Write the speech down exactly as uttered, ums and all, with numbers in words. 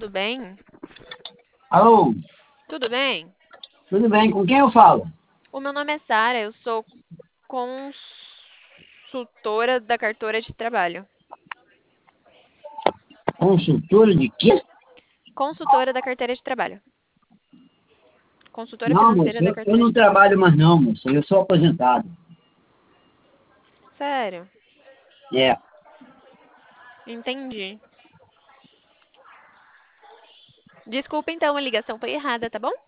tudo bem? Alô, Tudo bem? tudo bem? Com quem eu falo? O meu nome é Sara, eu sou consultora da carteira de trabalho. Consultora de quê? Consultora da carteira de trabalho. Consultora Não, moço, financeira da eu, eu carteira de não trabalho. trabalho mais não, moço. Eu sou aposentado. Sério? É, Entendi. Desculpa então, a ligação foi errada, tá bom?